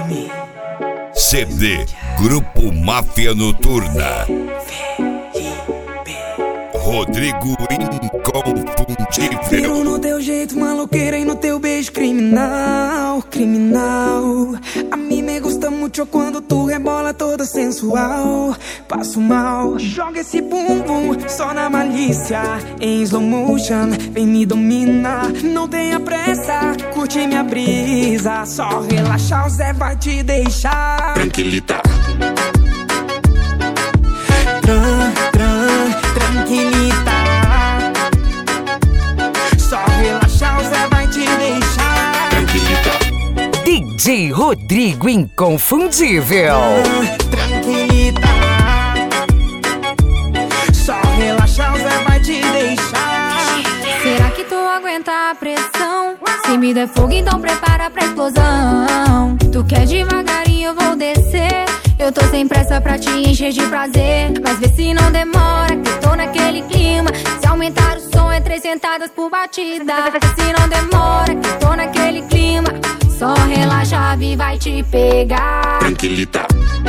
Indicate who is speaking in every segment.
Speaker 1: CD Grupo Máfia Noturna. Rodrigo Inconfundível.
Speaker 2: Viro no teu jeito maloqueira e no teu beijo criminal, criminal. A mim me gusta muito quando tu rebola toda sensual. Passo mal, joga esse bumbum só na malícia. Em slow motion, vem me dominar. Não tenha pressa, curte minha brisa. Só relaxar, o Zé vai te deixar
Speaker 1: Tranquilita.
Speaker 2: Tranquilita. Só relaxar, o Zé vai te deixar
Speaker 1: Tranquilita.
Speaker 3: DJ Rodrigo Inconfundível.
Speaker 2: Tranquilita. Só relaxar, o Zé vai te deixar.
Speaker 4: Será que tu aguenta a pressão? Se me der fogo, então prepara pra explosão. Tu quer devagarinho, eu vou descer. Eu tô sem pressa pra te encher de prazer. Mas vê se não demora, que eu tô naquele clima. Se aumentar o som é 3 sentadas por batida. Vê se não demora, que eu tô naquele clima. Só relaxa, a Vi vai te pegar.
Speaker 1: Tranquilita.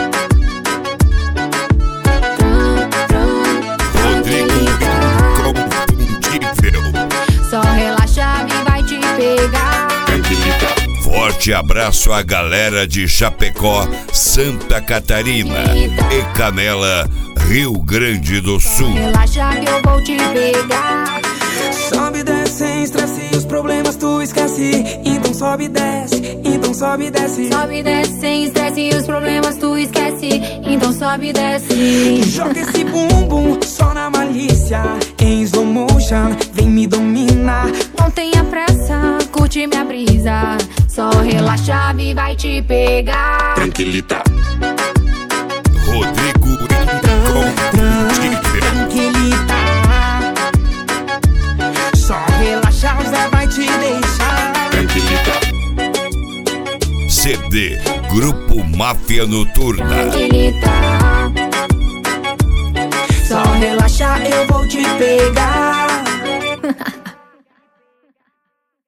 Speaker 1: Rodrigo Inconfundível.
Speaker 4: Só relaxa, a Vi vai te pegar.
Speaker 1: Tranquilita. Forte abraço à galera de Chapecó, Santa Catarina e Canela, Rio Grande do Sul.
Speaker 4: Relaxa que eu vou te pegar.
Speaker 2: Sobe e desce sem estresse, os problemas tu esquece. Então sobe e desce, então sobe e desce.
Speaker 4: Sobe e desce sem estresse, os problemas tu esquece. Então sobe e desce.
Speaker 2: Joga esse bumbum só na malícia. Em slow motion, vem me dominar.
Speaker 4: Não tenha pressa, curte minha brisa. Só relaxa, a Vi vai te pegar.
Speaker 1: Tranquilita. Rodrigo Inconfundível.
Speaker 2: Tranquilita. Só relaxar, o Zé vai te deixar
Speaker 1: Tranquilita. CD Grupo Máfia Noturna.
Speaker 4: Tranquilita.
Speaker 2: Só relaxar, eu vou te pegar.